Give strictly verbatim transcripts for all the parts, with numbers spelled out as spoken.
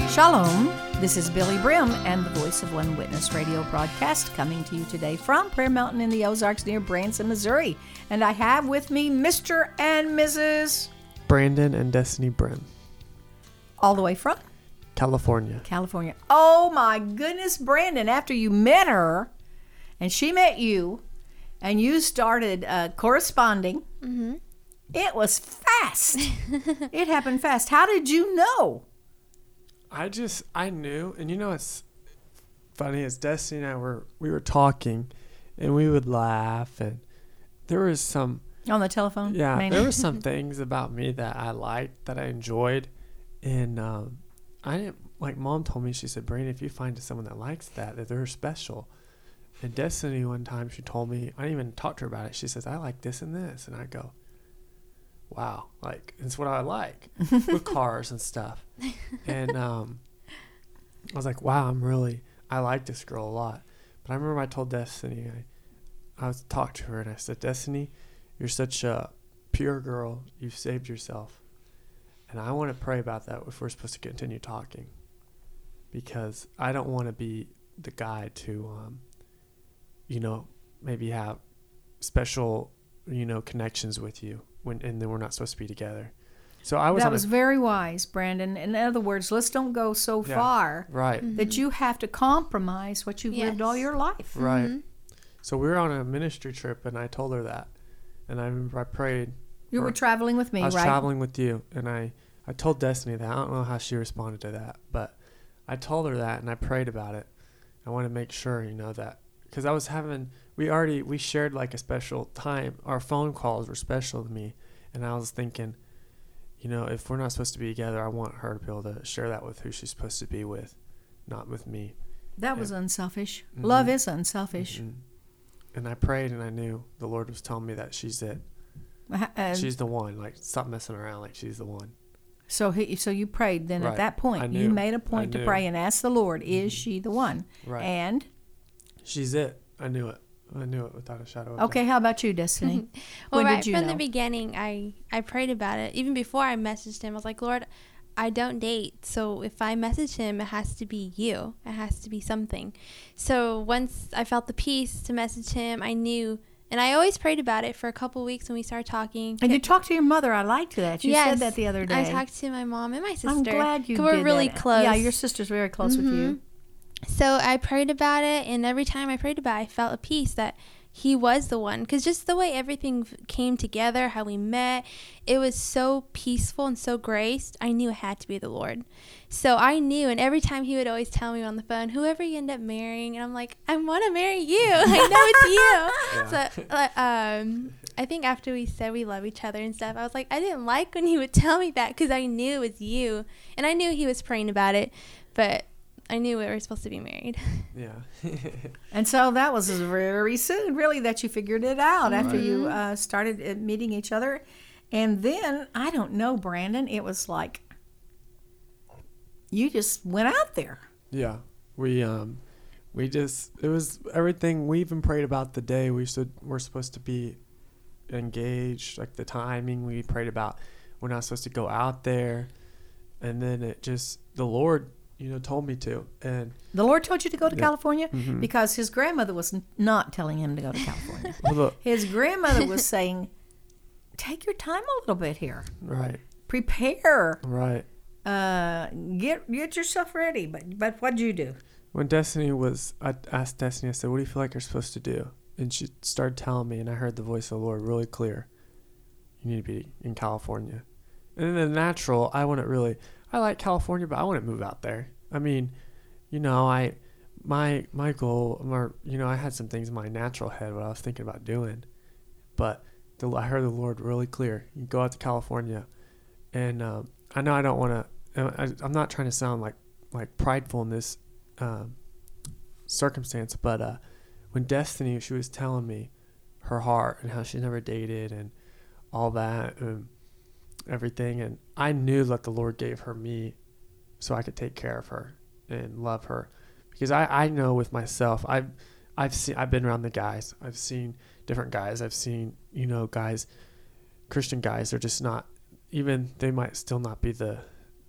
Shalom, this is Billy Brim and the Voice of One Witness radio broadcast coming to you today from Prayer Mountain in the Ozarks near Branson, Missouri. And I have with me Mister and Missus Brandon and Destiny Brim. All the way from? California. California. Oh my goodness, Brandon, after you met her and she met you and you started uh, corresponding, mm-hmm. It was fast. It happened fast. How did you know? I just, I knew, and you know what's funny is Destiny and I were, we were talking, and we would laugh, and there was some... On the telephone? Yeah, mainly. There were some things about me that I liked, that I enjoyed, and um, I didn't, like Mom told me, she said, Brandon, if you find someone that likes that, that they're special. And Destiny one time, she told me, I didn't even talk to her about it, she says, I like this and this, and I go, wow, like, it's what I like with cars and stuff. And um, I was like, wow, I'm really, I like this girl a lot. But I remember I told Destiny, I, I was talked to her and I said, Destiny, you're such a pure girl. You've saved yourself. And I want to pray about that if we're supposed to continue talking. Because I don't want to be the guy to, um, you know, maybe have special, you know, connections with you. When, and then we're not supposed to be together. So I was. That was a, very wise, Brandon. In other words, let's don't go so yeah, far right. mm-hmm. that you have to compromise what you've yes. lived all your life. Right. Mm-hmm. So we were on a ministry trip, and I told her that, and I remember I prayed. You were traveling with me, I was right? traveling with you, and I, I told Destiny that. I don't know how she responded to that, but I told her that, and I prayed about it. I want to make sure, you know, that because I was having, we already we shared like a special time. Our phone calls were special to me. And I was thinking, you know, if we're not supposed to be together, I want her to be able to share that with who she's supposed to be with, not with me. That and, was unselfish. Mm-hmm. Love is unselfish. Mm-hmm. And I prayed and I knew the Lord was telling me that she's it. Uh, she's the one. Like, stop messing around. Like, she's the one. So he, so you prayed. Then right. at that point, you made a point to pray and ask the Lord, is mm-hmm. she the one? Right. And? She's it. I knew it. I knew it without a shadow of Okay, doubt. how about you, Destiny? well, when right did you from know? the beginning, I, I prayed about it. Even before I messaged him, I was like, Lord, I don't date. So if I message him, it has to be you. It has to be something. So once I felt the peace to message him, I knew. And I always prayed about it for a couple weeks when we started talking. And you talked to your mother. I liked that. You yes, said that the other day. I talked to my mom and my sister. I'm glad you did we're really that. close. Yeah, your sister's very close mm-hmm. with you. So I prayed about it, and every time I prayed about it, I felt a peace that he was the one. Because just the way everything came together, how we met, it was so peaceful and so graced. I knew it had to be the Lord. So I knew, and every time he would always tell me on the phone, whoever you end up marrying, and I'm like, I want to marry you. I know it's you. Yeah. So uh, um, I think after we said we love each other and stuff, I was like, I didn't like when he would tell me that because I knew it was you. And I knew he was praying about it, but I knew we were supposed to be married. Yeah. And so that was very soon, really, that you figured it out right. after you uh, started uh, meeting each other. And then, I don't know, Brandon, it was like you just went out there. Yeah. We um we just it was everything. We even prayed about the day we should we're supposed to be engaged, like the timing. We prayed about we're not supposed to go out there. And then it just the Lord you know, told me to. And the Lord told you to go to yeah. California? Mm-hmm. Because his grandmother was n- not telling him to go to California. Well, look, his grandmother was saying, take your time a little bit here. Right. Prepare. Right. Uh, get get yourself ready. But but what did you do? When Destiny was, I asked Destiny, I said, what do you feel like you're supposed to do? And she started telling me, and I heard the voice of the Lord really clear. You need to be in California. And in the natural, I wouldn't really... I like California, but I wouldn't move out there. I mean, you know, I, my, my goal, my, you know, I had some things in my natural head what I was thinking about doing, but the, I heard the Lord really clear. You go out to California, and um, I know I don't want to. I'm not trying to sound like like prideful in this um, circumstance, but uh, when Destiny, she was telling me her heart and how she never dated and all that. And everything, and I knew that the Lord gave her me so I could take care of her and love her, because I, I know with myself I've I've seen I've been around the guys, I've seen different guys, I've seen you know guys, Christian guys, they're just not, even they might still not be the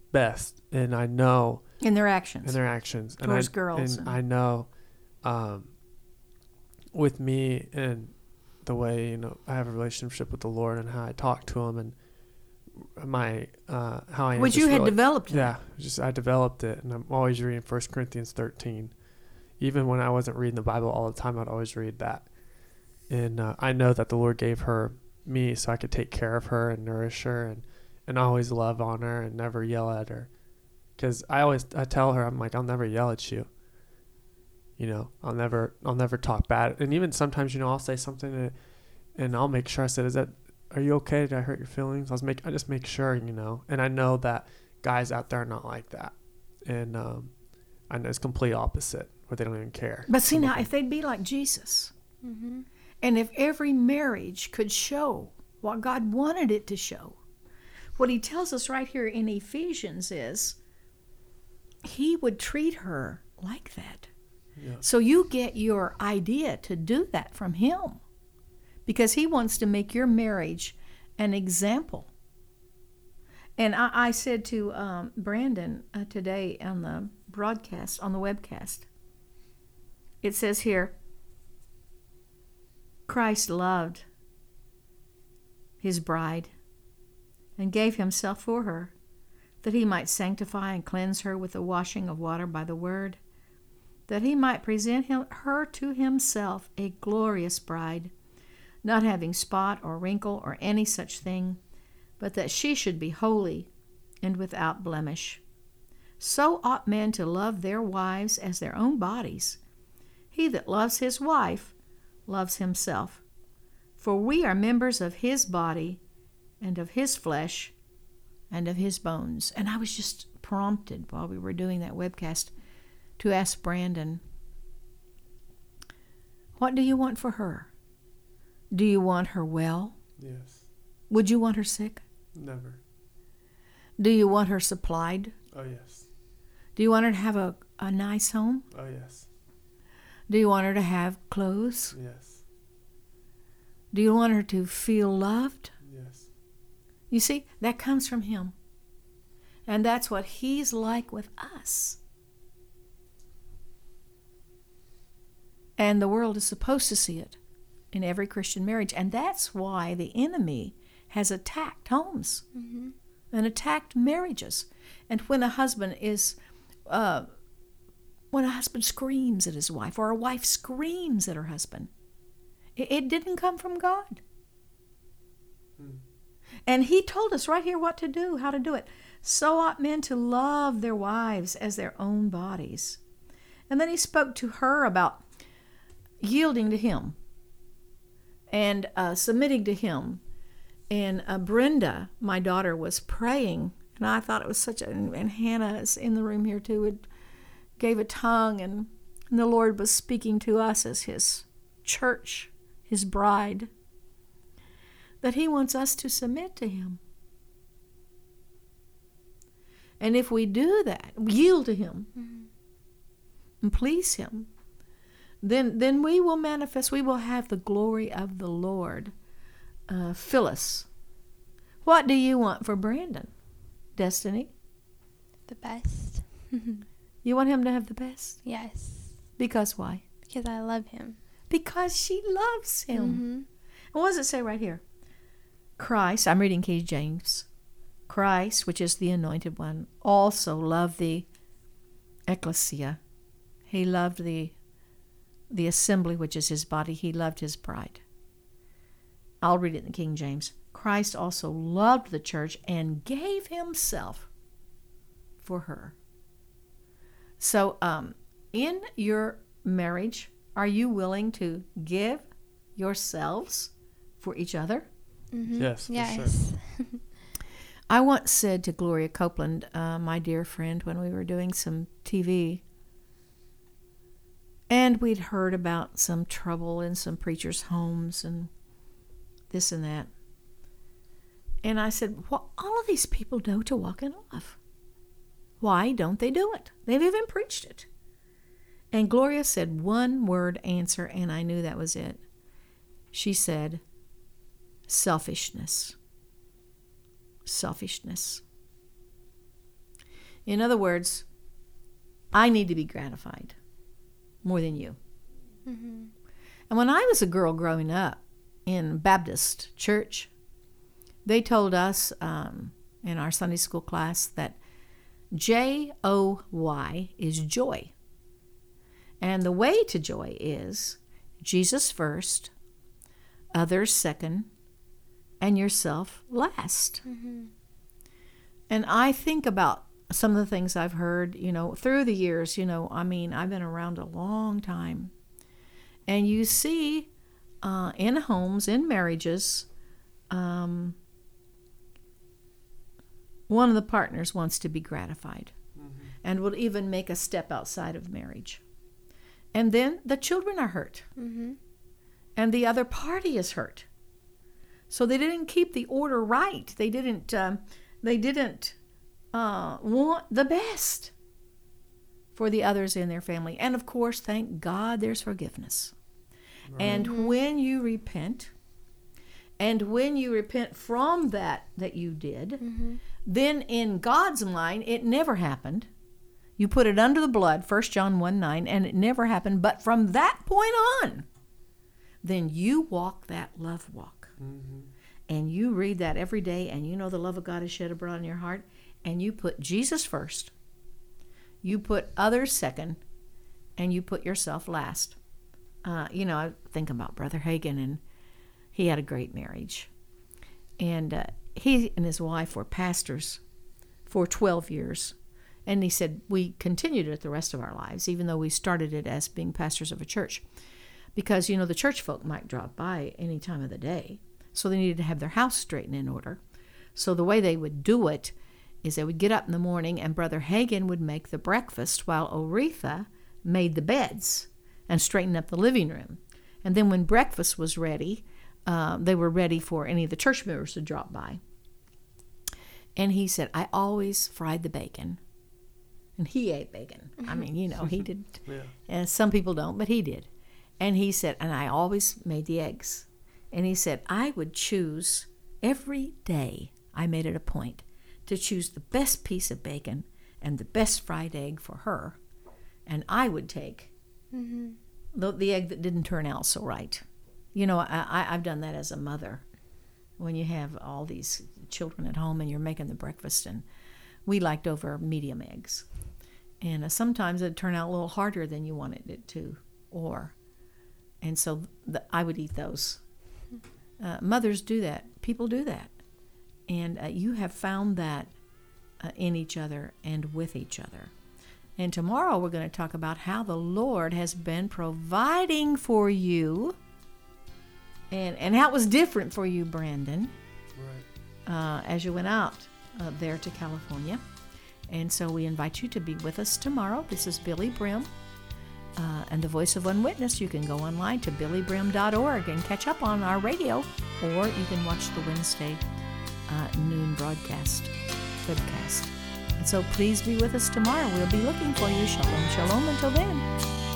best, and I know In their actions. in their actions, and Towards I, girls. and I know, um, with me and the way, you know, I have a relationship with the Lord and how I talk to Him and my uh, how I am. Which just you had really- developed. Yeah, just I developed it, and I'm always reading First Corinthians thirteen. Even when I wasn't reading the Bible all the time, I'd always read that. And uh, I know that the Lord gave her me so I could take care of her and nourish her and, and always love on her and never yell at her. Because I always I tell her, I'm like, I'll never yell at you. You know, I'll never I'll never talk bad. And even sometimes, you know, I'll say something and, and I'll make sure I said, is that, are you okay? Did I hurt your feelings? I was make I just make sure, you know. And I know that guys out there are not like that. And um, I know it's complete opposite, where they don't even care. But see, Some of now, them. if they'd be like Jesus, Mm-hmm. and if every marriage could show what God wanted it to show, what He tells us right here in Ephesians is He would treat her like that. Yeah. So you get your idea to do that from Him, because He wants to make your marriage an example. And I, I said to um, Brandon uh, today on the broadcast, on the webcast, it says here, Christ loved His bride and gave Himself for her, that He might sanctify and cleanse her with the washing of water by the word, that He might present him, her to Himself a glorious bride, not having spot or wrinkle or any such thing, but that she should be holy and without blemish. So ought men to love their wives as their own bodies. He that loves his wife loves himself. For we are members of His body and of His flesh and of His bones. And I was just prompted while we were doing that webcast to ask Brandon, what do you want for her? Do you want her well? Yes. Would you want her sick? Never. Do you want her supplied? Oh, yes. Do you want her to have a, a nice home? Oh, yes. Do you want her to have clothes? Yes. Do you want her to feel loved? Yes. You see, that comes from Him. And that's what He's like with us. And the world is supposed to see it in every Christian marriage. And that's why the enemy has attacked homes Mm-hmm. and attacked marriages. And when a husband is, uh, when a husband screams at his wife, or a wife screams at her husband, it, it didn't come from God. Hmm. And He told us right here what to do, how to do it. So ought men to love their wives as their own bodies. And then He spoke to her about yielding to Him and uh, submitting to Him. And uh, Brenda, my daughter, was praying, and I thought it was such a, and Hannah is in the room here too, it gave a tongue, and, and the Lord was speaking to us as His church, His bride, that He wants us to submit to Him. And if we do that, yield to Him, Mm-hmm. and please Him, then then we will manifest, we will have the glory of the Lord uh, fill us. What do you want for Brandon, Destiny? The best. You want him to have the best? Yes. Because why? Because I love Him. Because she loves Him. Mm-hmm. And what does it say right here? Christ, I'm reading King James. Christ, which is the anointed one, also loved the ecclesia. He loved the the assembly, which is His body. He loved His bride. I'll read it in the King James. Christ also loved the church and gave Himself for her. So, um, in your marriage, are you willing to give yourselves for each other? Mm-hmm. Yes, for Yes. I once said to Gloria Copeland, uh, my dear friend, when we were doing some T V, and we'd heard about some trouble in some preachers' homes and this and that. And I said, well, all of these people know to walk in love. Why don't they do it? They've even preached it. And Gloria said one word answer, and I knew that was it. She said, selfishness. Selfishness. In other words, I need to be gratified more than you. Mm-hmm. And when I was a girl growing up in Baptist church, they told us um, in our Sunday school class that J O Y is joy. And the way to joy is Jesus first, others second, and yourself last. Mm-hmm. And I think about some of the things I've heard, you know, through the years, you know, I mean, I've been around a long time. And you see uh, in homes, in marriages, um, one of the partners wants to be gratified mm-hmm. and will even make a step outside of marriage. And then the children are hurt. Mm-hmm. And the other party is hurt. So they didn't keep the order right. They didn't, um, they didn't uh, want the best for the others in their family. And of course, thank God there's forgiveness. Right. And mm-hmm. when you repent, and when you repent from that that you did, mm-hmm. then in God's mind, it never happened. You put it under the blood, First John one nine, and it never happened. But from that point on, then you walk that love walk. Mm-hmm. And you read that every day, and you know the love of God is shed abroad in your heart, and you put Jesus first. You put others second, and you put yourself last. Uh, you know, I think about Brother Hagin, and he had a great marriage. And uh, he and his wife were pastors for twelve years. And he said, we continued it the rest of our lives, even though we started it as being pastors of a church. Because, you know, the church folk might drop by any time of the day. So they needed to have their house straightened in order. So the way they would do it is they would get up in the morning and Brother Hagin would make the breakfast while Oretha made the beds and straightened up the living room. And then when breakfast was ready, uh, they were ready for any of the church members to drop by. And he said, I always fried the bacon. And he ate bacon. I mean, you know, he did. Yeah. And some people don't, but he did. And he said, and I always made the eggs. And he said, I would choose every day, I made it a point to choose the best piece of bacon and the best fried egg for her. And I would take mm-hmm. the, the egg that didn't turn out so right. You know, I, I, I've done that as a mother. When you have all these children at home and you're making the breakfast, and we liked over medium eggs. And uh, sometimes it'd turn out a little harder than you wanted it to, or, and so the, I would eat those. Uh, mothers do that. People do that. And uh, you have found that uh, in each other and with each other. And tomorrow we're going to talk about how the Lord has been providing for you, and, and how it was different for you, Brandon, right. uh, as you went out uh, there to California. And so we invite you to be with us tomorrow. This is Billy Brim uh, and the Voice of One Witness. You can go online to billy brim dot org and catch up on our radio, or you can watch the Wednesday uh, noon broadcast, podcast. And so please be with us tomorrow. We'll be looking for you. Shalom, shalom. Until then.